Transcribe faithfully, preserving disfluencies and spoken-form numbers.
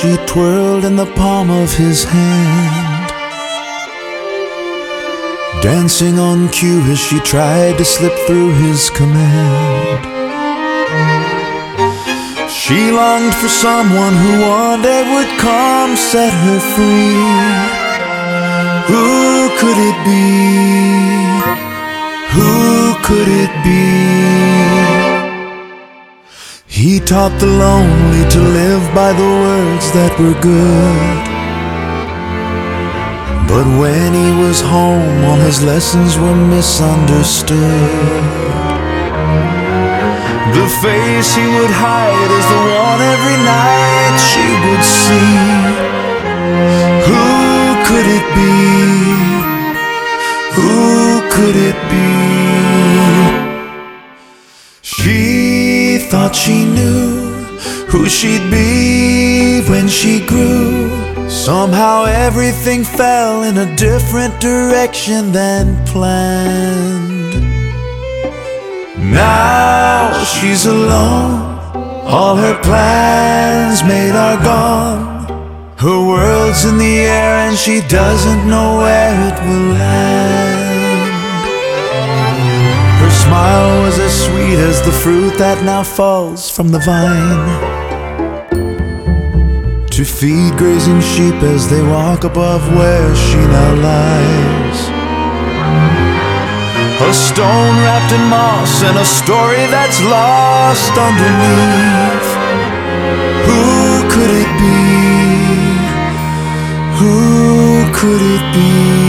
she twirled in the palm of his hand, dancing on cue as she tried to slip through his command. She longed for someone who one day would come set her free. Who could it be? Who could it be? He taught the lonely to live by the words that were good, but when he was home, all his lessons were misunderstood. The face he would hide is the one every night she would see. Who could it be? Who could it be? She thought she knew who she'd be when she grew. Somehow everything fell in a different direction than planned. Now she's alone, all her plans made are gone. Her world's in the air and she doesn't know where it will land. Her smile was as sweet as the fruit that now falls from the vine, to feed grazing sheep as they walk above where she now lies. A stone wrapped in moss and a story that's lost underneath. Who could it be? Who could it be?